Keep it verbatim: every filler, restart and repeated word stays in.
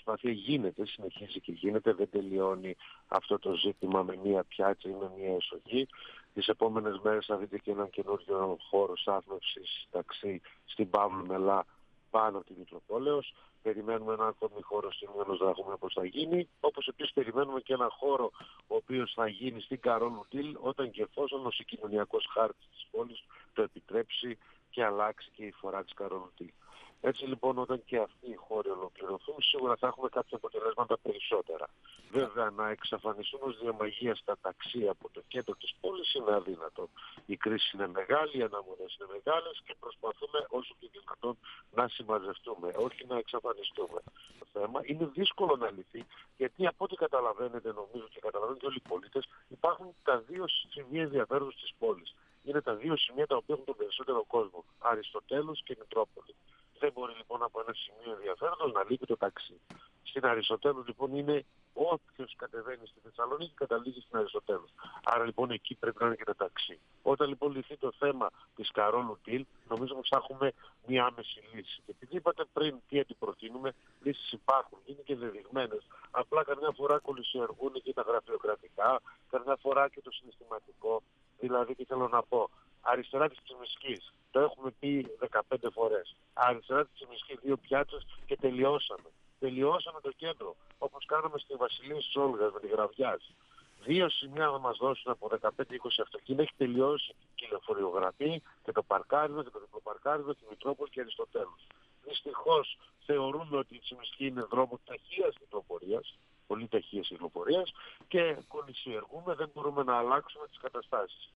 προσπάθεια γίνεται, συνεχίζει και γίνεται, δεν τελειώνει αυτό το ζήτημα με μία πιάτσα ή με μία εσοχή. Τις επόμενες μέρες θα δείτε και έναν καινούριο χώρο στάθμευσης ταξί στην Παύλου Μελά πάνω από τη Μητροπόλεως. Περιμένουμε ένα ακόμη χώρο στην Μέλος να δούμε πώς θα γίνει. Όπως επίσης περιμένουμε και ένα χώρο ο οποίος θα γίνει στην Καρόλου Τιλ όταν και εφόσον ο συγκοινωνιακός χάρτης της πόλης το επιτρέψει και αλλάξει και η φορά της Καρόλου Τιλ. Έτσι λοιπόν όταν και αυτοί οι χώροι ολοκληρωθούν σίγουρα θα έχουμε κάποια αποτελέσματα περισσότερα. Βέβαια να εξαφανιστούν ως διαμαγεία στα ταξί από το κέντρο της πόλης είναι αδύνατο. Η κρίση είναι μεγάλη, οι αναμονές είναι μεγάλες και προσπαθούμε όσο και δυνατόν να συμμαζευτούμε, όχι να εξαφανιστούμε. Το θέμα είναι δύσκολο να λυθεί γιατί από ό,τι καταλαβαίνετε νομίζω και καταλαβαίνετε όλοι οι πολίτες υπάρχουν τα δύο σημεία ενδιαφέροντος της πόλης. Είναι τα δύο σημεία τα οποία έχουν τον περισσότερο κόσμο. Αριστοτέλους και Μητρόπολη. Δεν μπορεί λοιπόν από ένα σημείο ενδιαφέροντος να λείπει το ταξί. Στην Αριστοτέλους λοιπόν είναι όποιος κατεβαίνει στη Θεσσαλονίκη καταλήγει στην Αριστοτέλους. Άρα λοιπόν εκεί πρέπει να είναι και το ταξί. Όταν λοιπόν λυθεί το θέμα της Καρόλου Τιλ, νομίζω πως θα έχουμε μια άμεση λύση. Και επειδή είπατε πριν τι αντιπροτείνουμε, λύσεις υπάρχουν, είναι και δεδειγμένες. Απλά καμιά φορά κολυσιεργούν και τα γραφειοκρατικά, καμιά φορά και το συναισθηματικό. Δηλαδή τι θέλω να πω, αριστερά της Τσιμισκής. Το έχουμε πει δεκαπέντε φορές. Αριστερά της Τσιμισκή δύο πιάτσες και τελειώσαμε. Τελειώσαμε το κέντρο. Όπως κάναμε στη Βασιλεία της Όλγας με τη Γραβιάς. Δύο σημεία θα μας δώσουν από δεκαπέντε είκοσι αυτοκίνητα. Έχει τελειώσει και η λεωφορειογραφή και το παρκάρισμα και το διπλοπαρκάρισμα και η Μητρόπολη και Αριστοτέλους. Δυστυχώς θεωρούμε ότι η Τσιμισκή είναι δρόμο ταχείας κυκλοφορίας, πολύ ταχείας κυκλοφορίας και κολυσιεργούμε, δεν μπορούμε να αλλάξουμε τις καταστάσεις.